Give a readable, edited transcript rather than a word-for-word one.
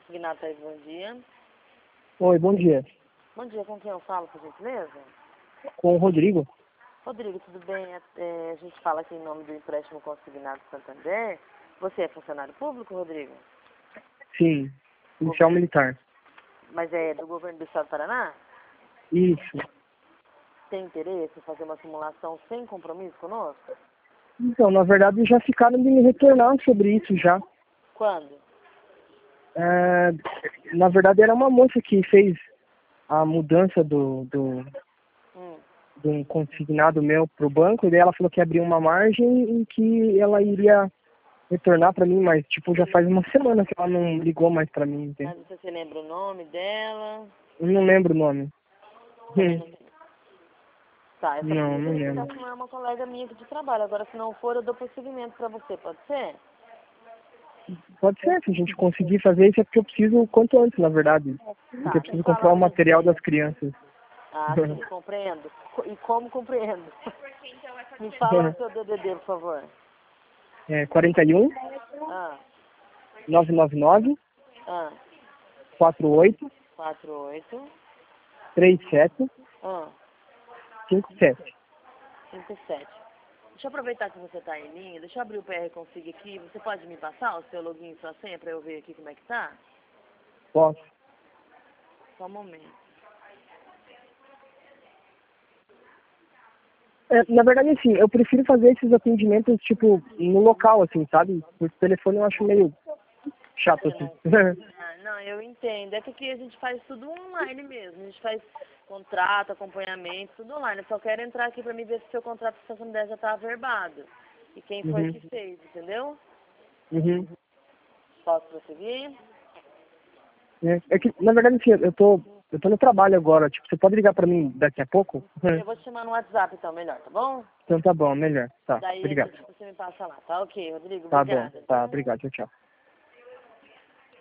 Consignado, bom dia. Oi, bom dia. Bom dia, com quem eu falo, por gentileza? Com o Rodrigo? Rodrigo, tudo bem? A gente fala aqui em nome do empréstimo consignado Santander. Você é funcionário público, Rodrigo? Sim, policial militar. Mas é do governo do estado do Paraná? Isso. Tem interesse em fazer uma simulação sem compromisso conosco? Então, na verdade, já ficaram de me retornar sobre isso já. Quando? Na verdade, era uma moça que fez a mudança de um consignado meu pro banco, e daí ela falou que abriu uma margem e que ela iria retornar pra mim, mas tipo, já faz uma semana que ela não ligou mais pra mim, entende? Mas você lembra o nome dela? Eu não lembro o nome. Também não. Tá, essa Não pessoa lembro. é uma colega minha aqui de trabalho. Agora, se não for, eu dou prosseguimento pra você, pode ser? Pode ser, se a gente conseguir fazer isso é porque eu preciso o quanto antes, na verdade. Porque eu preciso comprar o material das crianças. Ah, sim, compreendo. E como compreendo? Me fala o seu DDD, por favor. 41 Ah, 999 ah, 48 48, 37 ah, 57. 57. Deixa eu aproveitar que você tá em linha, deixa eu abrir o PR Config aqui. Você pode me passar o seu login e sua senha pra eu ver aqui como é que tá? Posso? Só um momento. Na verdade, assim, eu prefiro fazer esses atendimentos, tipo, no local, assim, sabe? Por telefone eu acho meio chato, assim. Ah, não, eu entendo. É que aqui a gente faz tudo online mesmo. A gente faz contrato, acompanhamento, tudo online. Eu só quero entrar aqui pra me ver se seu contrato de estação 10 já tá averbado. E quem foi que fez, entendeu? Uhum. Posso prosseguir? É que, na verdade, assim, eu tô no trabalho agora. Tipo, você pode ligar pra mim daqui a pouco? Eu vou te chamar no WhatsApp então, melhor, tá bom? Então tá bom, melhor. Tá, Daí obrigado. você me passa lá. Tá ok, Rodrigo, Tá bom, obrigada. tá, obrigado, tchau, tchau.